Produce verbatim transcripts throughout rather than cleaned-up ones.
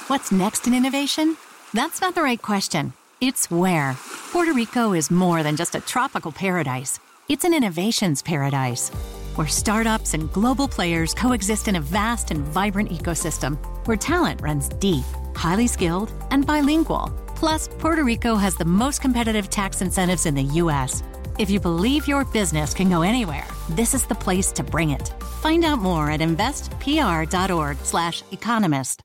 What's next in innovation? That's not the right question. It's where. Puerto Rico is more than just a tropical paradise. It's an innovations paradise, where startups and global players coexist in a vast and vibrant ecosystem, where talent runs deep, highly skilled, and bilingual. Plus, Puerto Rico has the most competitive tax incentives in the U S. If you believe your business can go anywhere, this is the place to bring it. Find out more at investpr.org slash economist.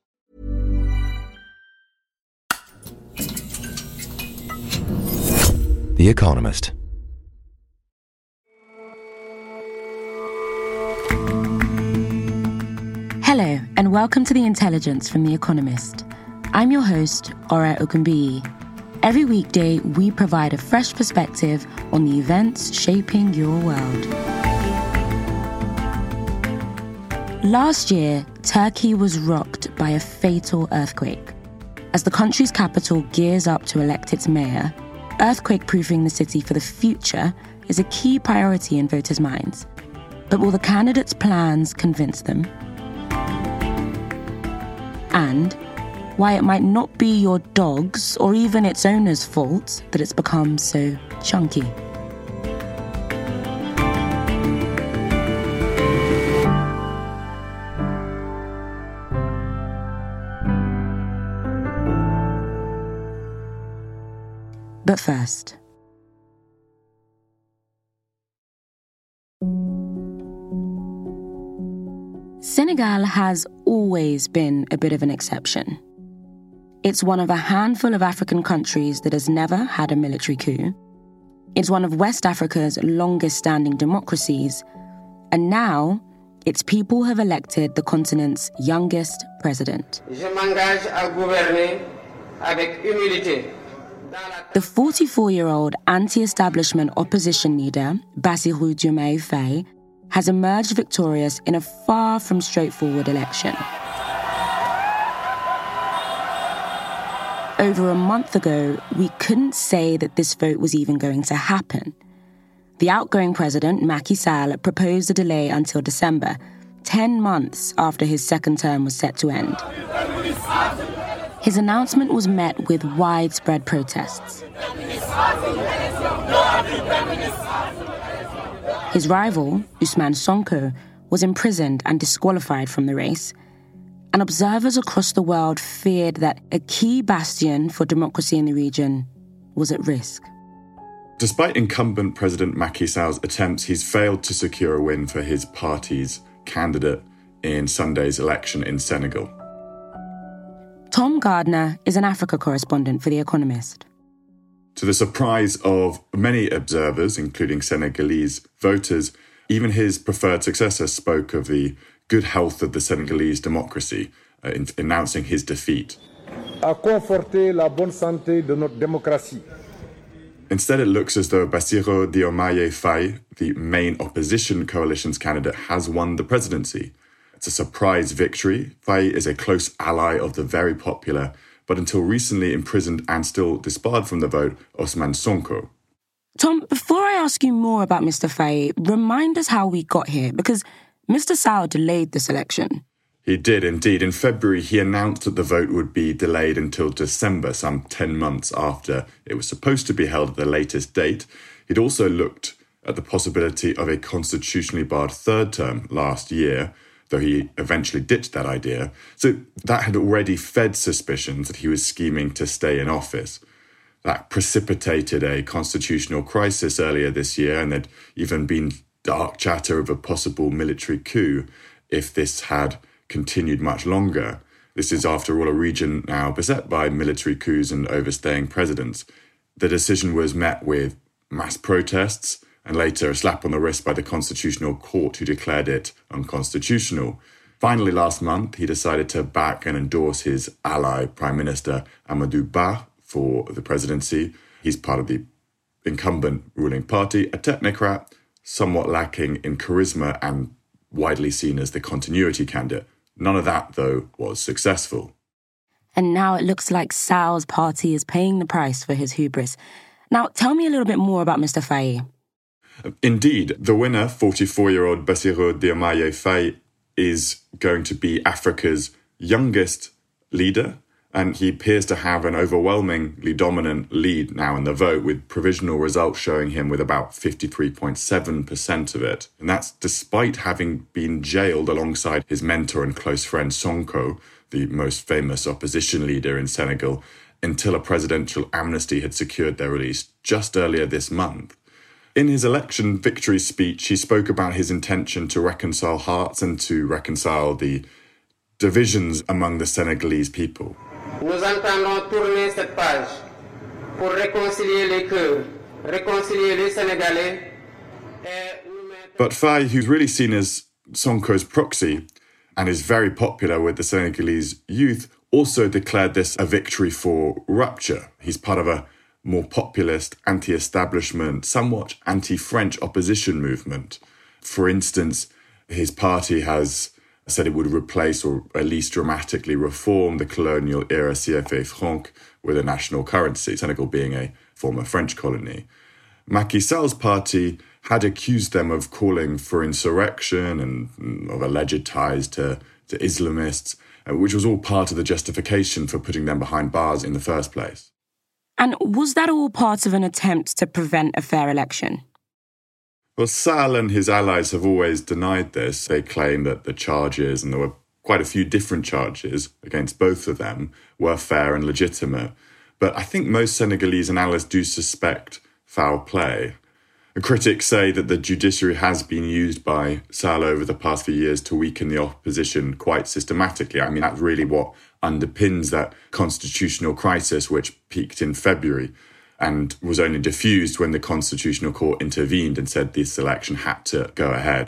The Economist. Hello, and welcome to The Intelligence from The Economist. I'm your host, Ora Okunbiyi. Every weekday, we provide a fresh perspective on the events shaping your world. Last year, Turkey was rocked by a fatal earthquake. As the country's capital gears up to elect its mayor, earthquake-proofing the city for the future is a key priority in voters' minds. But will the candidates' plans convince them? And why it might not be your dog's or even its owner's fault that it's become so chunky. But first, Senegal has always been a bit of an exception. It's one of a handful of African countries that has never had a military coup. It's one of West Africa's longest-standing democracies. And now, its people have elected the continent's youngest president. Je m'engage à gouverner avec humilité. The forty-four-year-old anti-establishment opposition leader, Bassirou Diomaye Faye, has emerged victorious in a far from straightforward election. Over a month ago, we couldn't say that this vote was even going to happen. The outgoing president, Macky Sall, proposed a delay until December, ten months after his second term was set to end. His announcement was met with widespread protests. His rival, Ousmane Sonko, was imprisoned and disqualified from the race, and observers across the world feared that a key bastion for democracy in the region was at risk. Despite incumbent President Macky Sall's attempts, he's failed to secure a win for his party's candidate in Sunday's election in Senegal. Tom Gardner is an Africa correspondent for The Economist. To the surprise of many observers, including Senegalese voters, even his preferred successor spoke of the good health of the Senegalese democracy, uh, in announcing his defeat. À conforter la bonne santé de notre démocratie. Instead, it looks as though Bassirou Diomaye Faye, the main opposition coalition's candidate, has won the presidency. It's a surprise victory. Faye is a close ally of the very popular, but until recently imprisoned and still disbarred from the vote, Ousmane Sonko. Tom, before I ask you more about Mister Faye, remind us how we got here, because Mister Sall delayed this election. He did indeed. In February, he announced that the vote would be delayed until December, some ten months after it was supposed to be held at the latest date. He'd also looked at the possibility of a constitutionally barred third term last year, though he eventually ditched that idea. So that had already fed suspicions that he was scheming to stay in office. That precipitated a constitutional crisis earlier this year, and there'd even been dark chatter of a possible military coup if this had continued much longer. This is, after all, a region now beset by military coups and overstaying presidents. The decision was met with mass protests and later a slap on the wrist by the Constitutional Court, who declared it unconstitutional. Finally, last month, he decided to back and endorse his ally, Prime Minister Amadou Ba, for the presidency. He's part of the incumbent ruling party, a technocrat, somewhat lacking in charisma and widely seen as the continuity candidate. None of that, though, was successful. And now it looks like Sall's party is paying the price for his hubris. Now, tell me a little bit more about Mister Faye. Indeed, the winner, forty-four-year-old Bassirou Diomaye Faye, is going to be Africa's youngest leader and he appears to have an overwhelmingly dominant lead now in the vote, with provisional results showing him with about fifty-three point seven percent of it. And that's despite having been jailed alongside his mentor and close friend Sonko, the most famous opposition leader in Senegal, until a presidential amnesty had secured their release just earlier this month. In his election victory speech, he spoke about his intention to reconcile hearts and to reconcile the divisions among the Senegalese people. Nous entendons tourner cette page pour réconcilier les cœurs, réconcilier les Sénégalais. But Faye, who's really seen as Sonko's proxy and is very popular with the Senegalese youth, also declared this a victory for rupture. He's part of a more populist, anti-establishment, somewhat anti-French opposition movement. For instance, his party has said it would replace or at least dramatically reform the colonial-era C F A franc with a national currency, Senegal being a former French colony. Macky Sall's party had accused them of calling for insurrection and of alleged ties to, to Islamists, which was all part of the justification for putting them behind bars in the first place. And was that all part of an attempt to prevent a fair election? Well, Sall and his allies have always denied this. They claim that the charges, and there were quite a few different charges against both of them, were fair and legitimate. But I think most Senegalese analysts do suspect foul play. And critics say that the judiciary has been used by Sall over the past few years to weaken the opposition quite systematically. I mean, that's really what underpins that constitutional crisis, which peaked in February and was only diffused when the Constitutional Court intervened and said this election had to go ahead.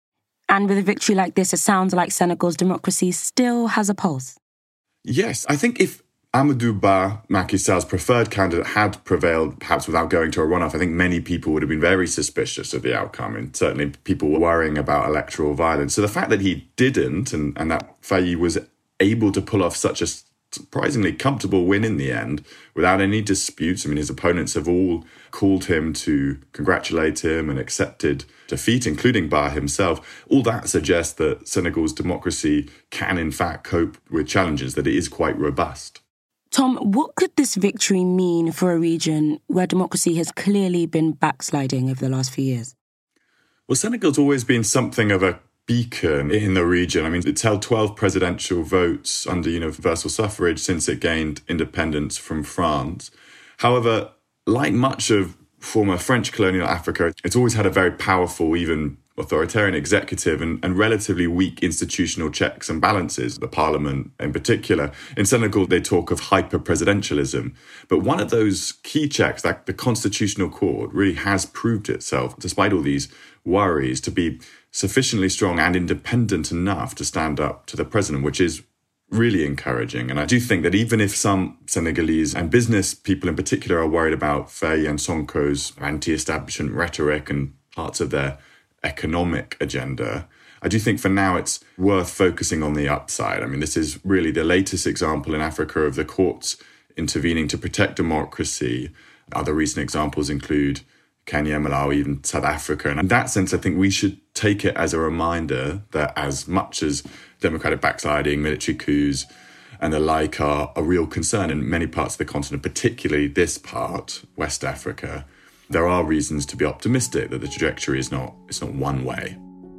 And with a victory like this, it sounds like Senegal's democracy still has a pulse. Yes, I think if Amadou Ba, Macky Sall's preferred candidate, had prevailed, perhaps without going to a runoff, I think many people would have been very suspicious of the outcome, and certainly people were worrying about electoral violence. So the fact that he didn't, and, and that Faye was able to pull off such a surprisingly comfortable win in the end, without any disputes. I mean, his opponents have all called him to congratulate him and accepted defeat, including Ba himself. All that suggests that Senegal's democracy can, in fact, cope with challenges, that it is quite robust. Tom, what could this victory mean for a region where democracy has clearly been backsliding over the last few years? Well, Senegal's always been something of a beacon in the region. I mean, it's held twelve presidential votes under universal suffrage since it gained independence from France. However, like much of former French colonial Africa, it's always had a very powerful, even authoritarian executive and, and relatively weak institutional checks and balances, the parliament in particular. In Senegal, they talk of hyper-presidentialism. But one of those key checks, like the Constitutional Court, really has proved itself, despite all these worries, to be sufficiently strong and independent enough to stand up to the president, which is really encouraging. And I do think that even if some Senegalese and business people in particular are worried about Faye and Sonko's anti-establishment rhetoric and parts of their economic agenda, I do think for now it's worth focusing on the upside. I mean, this is really the latest example in Africa of the courts intervening to protect democracy. Other recent examples include Kenya, Malawi, even South Africa. And in that sense, I think we should take it as a reminder that as much as democratic backsliding, military coups, and the like are a real concern in many parts of the continent, particularly this part, West Africa, there are reasons to be optimistic that the trajectory is not, it's not one way.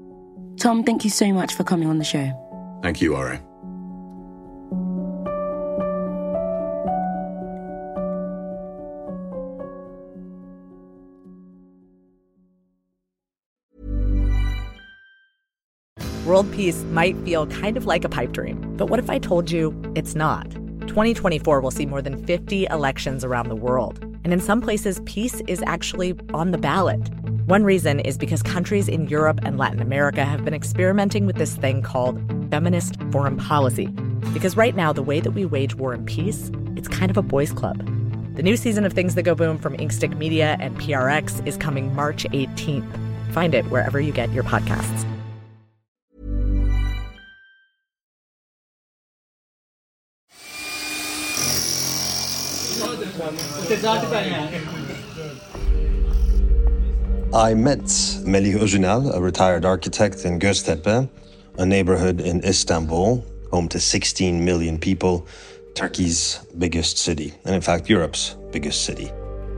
Tom, thank you so much for coming on the show. Thank you, Ore. World peace might feel kind of like a pipe dream, but what if I told you it's not? twenty twenty-four will see more than fifty elections around the world. And in some places, peace is actually on the ballot. One reason is because countries in Europe and Latin America have been experimenting with this thing called feminist foreign policy. Because right now, the way that we wage war and peace, it's kind of a boys' club. The new season of Things That Go Boom from Inkstick Media and P R X is coming March eighteenth. Find it wherever you get your podcasts. I met Melih Özünal, a retired architect in Göztepe, a neighborhood in Istanbul, home to sixteen million people, Turkey's biggest city, and in fact, Europe's biggest city.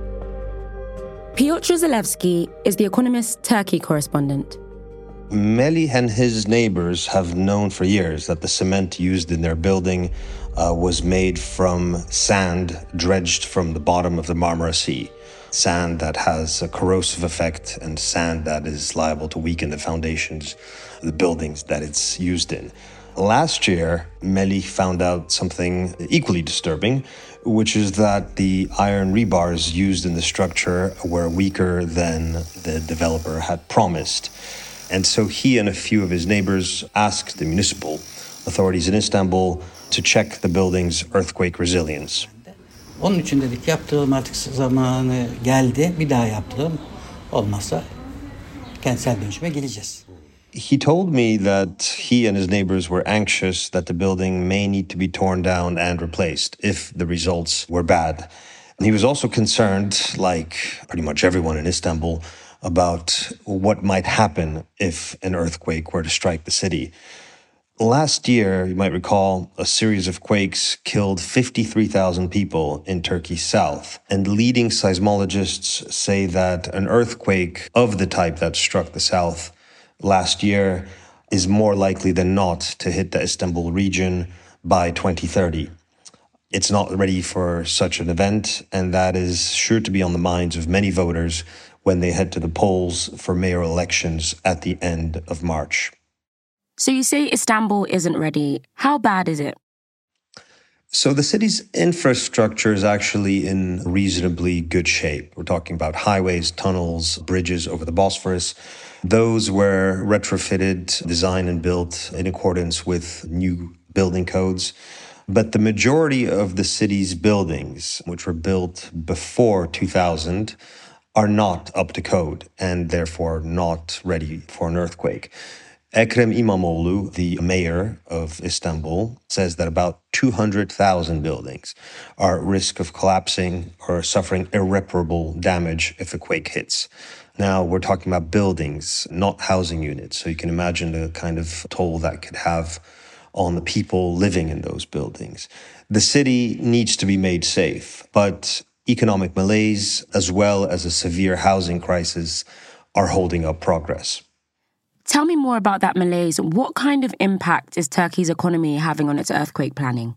Piotr Zalewski is The Economist's Turkey correspondent. Melih and his neighbors have known for years that the cement used in their building uh, was made from sand dredged from the bottom of the Marmara Sea. Sand that has a corrosive effect and sand that is liable to weaken the foundations of the buildings that it's used in. Last year, Melih found out something equally disturbing, which is that the iron rebars used in the structure were weaker than the developer had promised. And so he and a few of his neighbors asked the municipal authorities in Istanbul to check the building's earthquake resilience. Onun için dedik yaptıralım artık zamanı geldi. Bir daha yaptıralım. Olmazsa kentsel dönüşüme geleceğiz. He told me that he and his neighbors were anxious that the building may need to be torn down and replaced if the results were bad. And he was also concerned, like pretty much everyone in Istanbul, about what might happen if an earthquake were to strike the city. Last year, you might recall, a series of quakes killed fifty-three thousand people in Turkey's south. And leading seismologists say that an earthquake of the type that struck the south last year is more likely than not to hit the Istanbul region by twenty thirty. It's not ready for such an event, and that is sure to be on the minds of many voters when they head to the polls for mayoral elections at the end of March. So you say Istanbul isn't ready. How bad is it? So the city's infrastructure is actually in reasonably good shape. We're talking about highways, tunnels, bridges over the Bosphorus. Those were retrofitted, designed and built in accordance with new building codes. But the majority of the city's buildings, which were built before two thousand, are not up to code and therefore not ready for an earthquake. Ekrem İmamoğlu, the mayor of Istanbul, says that about two hundred thousand buildings are at risk of collapsing or suffering irreparable damage if a quake hits. Now, we're talking about buildings, not housing units. So you can imagine the kind of toll that could have on the people living in those buildings. The city needs to be made safe, but economic malaise, as well as a severe housing crisis, are holding up progress. Tell me more about that malaise. What kind of impact is Turkey's economy having on its earthquake planning?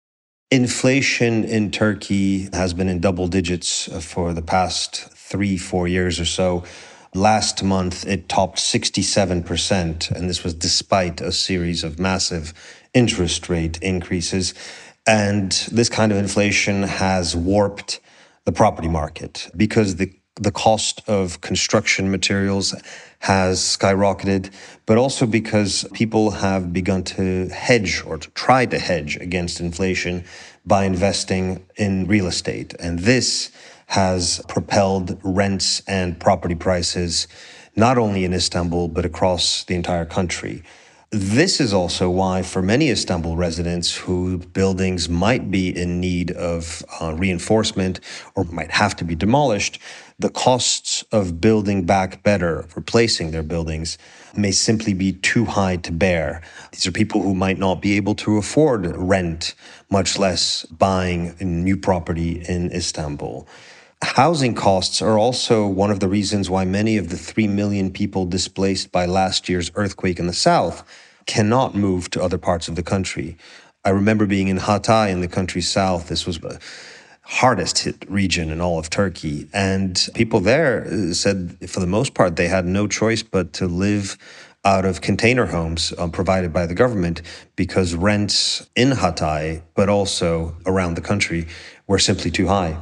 Inflation in Turkey has been in double digits for the past three, four years or so. Last month, it topped sixty-seven percent, and this was despite a series of massive interest rate increases. And this kind of inflation has warped the property market because the the cost of construction materials has skyrocketed, but also because people have begun to hedge or to try to hedge against inflation by investing in real estate. And this has propelled rents and property prices, not only in Istanbul, but across the entire country. This is also why, for many Istanbul residents whose buildings might be in need of uh, reinforcement or might have to be demolished, the costs of building back better, replacing their buildings, may simply be too high to bear. These are people who might not be able to afford rent, much less buying a new property in Istanbul. Housing costs are also one of the reasons why many of the three million people displaced by last year's earthquake in the south cannot move to other parts of the country. I remember being in Hatay in the country's south. This was the hardest hit region in all of Turkey. And people there said, for the most part, they had no choice but to live out of container homes um, provided by the government because rents in Hatay, but also around the country, were simply too high.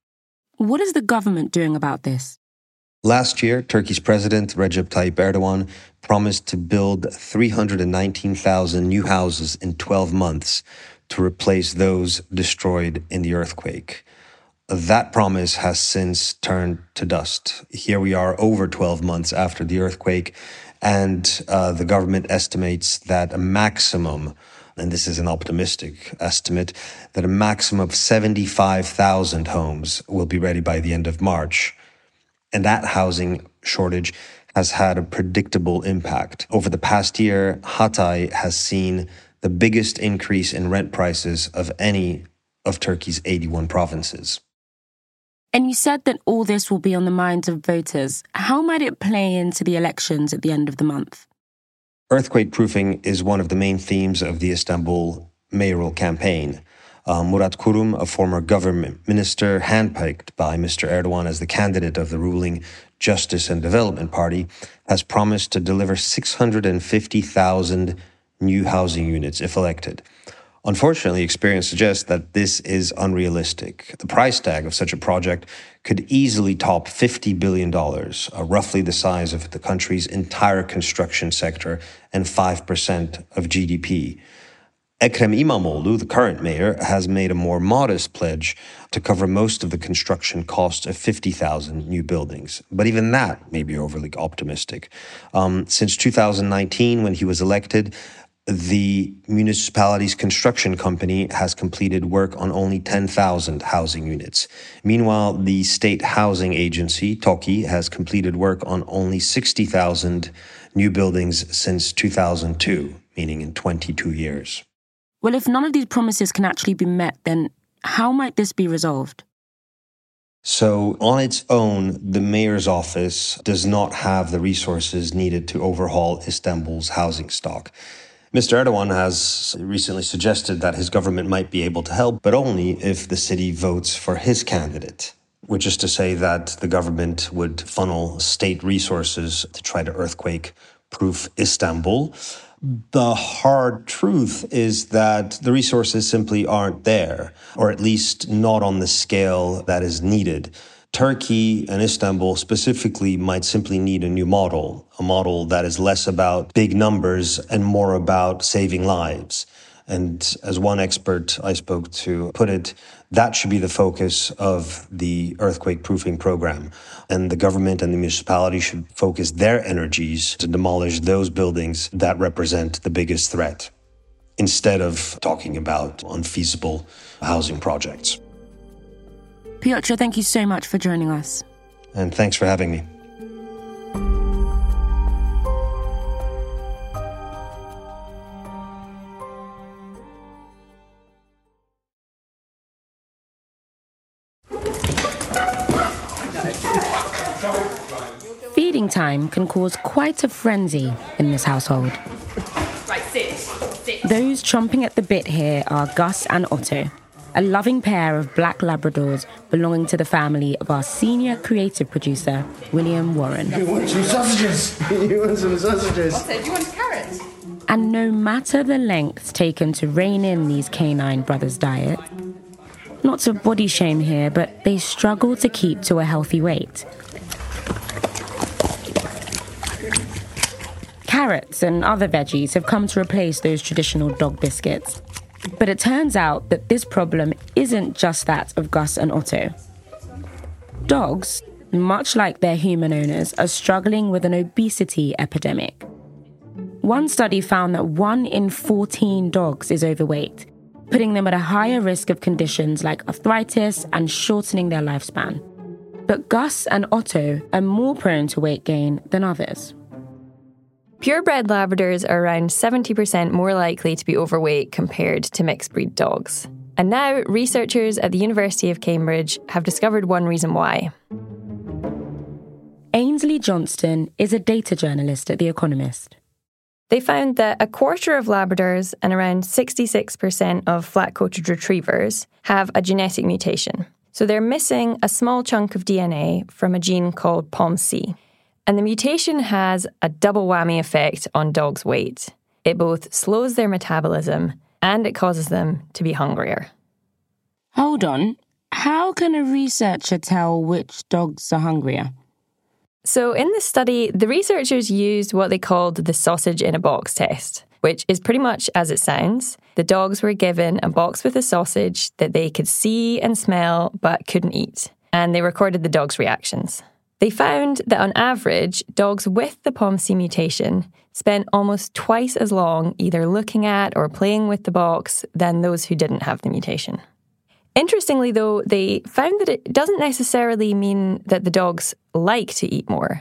What is the government doing about this? Last year, Turkey's president, Recep Tayyip Erdogan, promised to build three hundred nineteen thousand new houses in twelve months to replace those destroyed in the earthquake. That promise has since turned to dust. Here we are over twelve months after the earthquake, and uh, the government estimates that a maximum, and this is an optimistic estimate, that a maximum of seventy-five thousand homes will be ready by the end of March. And that housing shortage has had a predictable impact. Over the past year, Hatay has seen the biggest increase in rent prices of any of Turkey's eighty-one provinces. And you said that all this will be on the minds of voters. How might it play into the elections at the end of the month? Earthquake-proofing is one of the main themes of the Istanbul mayoral campaign. Uh, Murat Kurum, a former government minister handpicked by Mister Erdogan as the candidate of the ruling Justice and Development Party, has promised to deliver six hundred fifty thousand new housing units if elected. Unfortunately, experience suggests that this is unrealistic. The price tag of such a project could easily top fifty billion dollars, uh, roughly the size of the country's entire construction sector and five percent of G D P. Ekrem İmamoğlu, the current mayor, has made a more modest pledge to cover most of the construction costs of fifty thousand new buildings. But even that may be overly optimistic. Um, since two thousand nineteen, when he was elected, the municipality's construction company has completed work on only ten thousand housing units. Meanwhile, the state housing agency, TOKİ, has completed work on only sixty thousand new buildings since two thousand two, meaning in twenty-two years. Well, if none of these promises can actually be met, then how might this be resolved? So, on its own, the mayor's office does not have the resources needed to overhaul Istanbul's housing stock. Mister Erdogan has recently suggested that his government might be able to help, but only if the city votes for his candidate, which is to say that the government would funnel state resources to try to earthquake-proof Istanbul. The hard truth is that the resources simply aren't there, or at least not on the scale that is needed. Turkey and Istanbul specifically might simply need a new model, a model that is less about big numbers and more about saving lives. And as one expert I spoke to put it, that should be the focus of the earthquake-proofing program. And the government and the municipality should focus their energies to demolish those buildings that represent the biggest threat, instead of talking about unfeasible housing projects. Piotr, thank you so much for joining us. And thanks for having me. Feeding time can cause quite a frenzy in this household. Right, sit, sit. Those chomping at the bit here are Gus and Otto, a loving pair of black Labradors belonging to the family of our senior creative producer, William Warren. You want some sausages? You want some sausages? Otto, do you want carrots? And no matter the lengths taken to rein in these canine brothers' diet, not to body shame here, but they struggle to keep to a healthy weight. Carrots and other veggies have come to replace those traditional dog biscuits. But it turns out that this problem isn't just that of Gus and Otto. Dogs, much like their human owners, are struggling with an obesity epidemic. One study found that one in fourteen dogs is overweight, putting them at a higher risk of conditions like arthritis and shortening their lifespan. But Gus and Otto are more prone to weight gain than others. Purebred Labradors are around seventy percent more likely to be overweight compared to mixed-breed dogs. And now, researchers at the University of Cambridge have discovered one reason why. Ainsley Johnston is a data journalist at The Economist. They found that a quarter of Labradors and around sixty-six percent of flat-coated retrievers have a genetic mutation. So they're missing a small chunk of D N A from a gene called P O M C. And the mutation has a double whammy effect on dogs' weight. It both slows their metabolism and it causes them to be hungrier. Hold on. How can a researcher tell which dogs are hungrier? So in this study, the researchers used what they called the sausage in a box test, which is pretty much as it sounds. The dogs were given a box with a sausage that they could see and smell but couldn't eat, and they recorded the dogs' reactions. They found that on average, dogs with the P O M C mutation spent almost twice as long either looking at or playing with the box than those who didn't have the mutation. Interestingly, though, they found that it doesn't necessarily mean that the dogs like to eat more.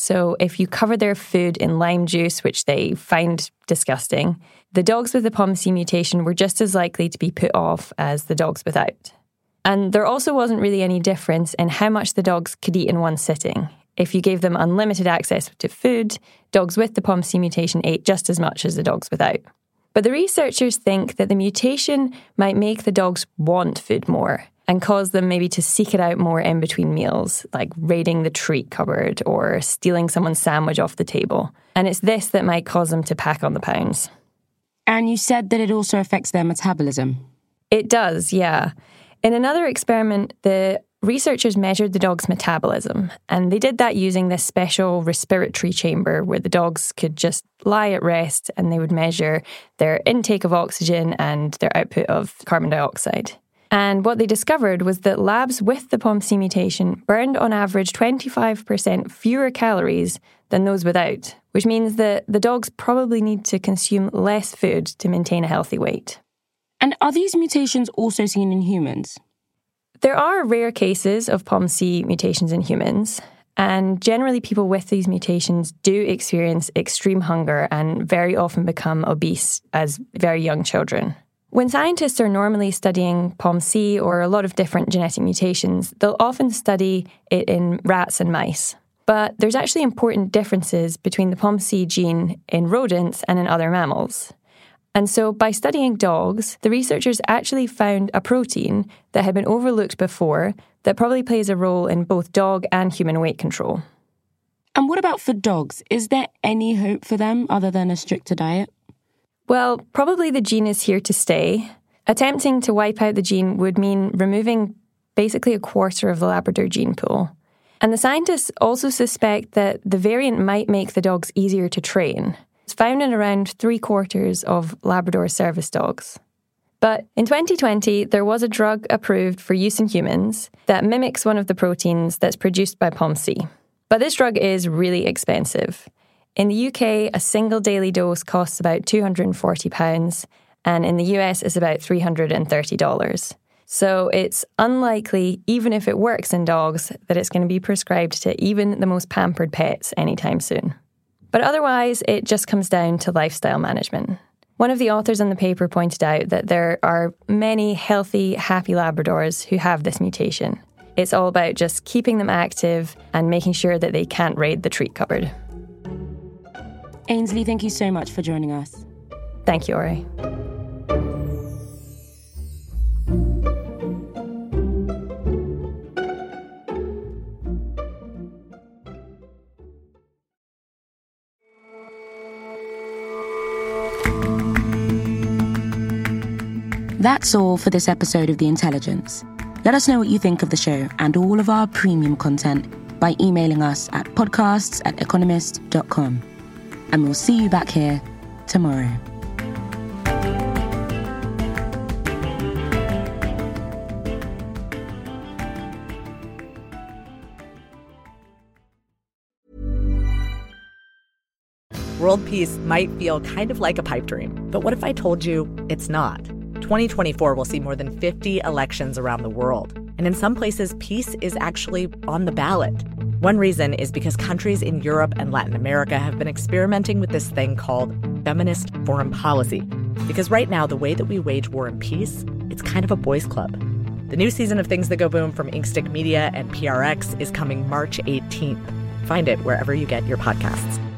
So if you cover their food in lime juice, which they find disgusting, the dogs with the POMC mutation were just as likely to be put off as the dogs without. And there also wasn't really any difference in how much the dogs could eat in one sitting. If you gave them unlimited access to food, dogs with the POMC mutation ate just as much as the dogs without. But the researchers think that the mutation might make the dogs want food more and cause them maybe to seek it out more in between meals, like raiding the treat cupboard or stealing someone's sandwich off the table. And it's this that might cause them to pack on the pounds. And you said that it also affects their metabolism. It does, yeah. In another experiment, the researchers measured the dog's metabolism, and they did that using this special respiratory chamber where the dogs could just lie at rest and they would measure their intake of oxygen and their output of carbon dioxide. And what they discovered was that labs with the POMC mutation burned on average twenty-five percent fewer calories than those without, which means that the dogs probably need to consume less food to maintain a healthy weight. And are these mutations also seen in humans? There are rare cases of POMC mutations in humans, and generally people with these mutations do experience extreme hunger and very often become obese as very young children. When scientists are normally studying POMC or a lot of different genetic mutations, they'll often study it in rats and mice. But there's actually important differences between the POMC gene in rodents and in other mammals. And so by studying dogs, the researchers actually found a protein that had been overlooked before that probably plays a role in both dog and human weight control. And what about for dogs? Is there any hope for them other than a stricter diet? Well, probably the gene is here to stay. Attempting to wipe out the gene would mean removing basically a quarter of the Labrador gene pool. And the scientists also suspect that the variant might make the dogs easier to train. It's found in around three quarters of Labrador service dogs. But in twenty twenty, there was a drug approved for use in humans that mimics one of the proteins that's produced by POMC. But this drug is really expensive. In the U K, a single daily dose costs about two hundred forty pounds, and in the U S, it's about three hundred thirty dollars. So it's unlikely, even if it works in dogs, that it's going to be prescribed to even the most pampered pets anytime soon. But otherwise, it just comes down to lifestyle management. One of the authors on the paper pointed out that there are many healthy, happy Labradors who have this mutation. It's all about just keeping them active and making sure that they can't raid the treat cupboard. Ainsley, thank you so much for joining us. Thank you, Ori. That's all for this episode of The Intelligence. Let us know what you think of the show and all of our premium content by emailing us at podcasts at economist dot com. And we'll see you back here tomorrow. World peace might feel kind of like a pipe dream, but what if I told you it's not? twenty twenty-four will see more than fifty elections around the world. And in some places, peace is actually on the ballot. One reason is because countries in Europe and Latin America have been experimenting with this thing called feminist foreign policy. Because right now, the way that we wage war and peace, it's kind of a boys' club. The new season of Things That Go Boom from Inkstick Media and P R X is coming March eighteenth. Find it wherever you get your podcasts.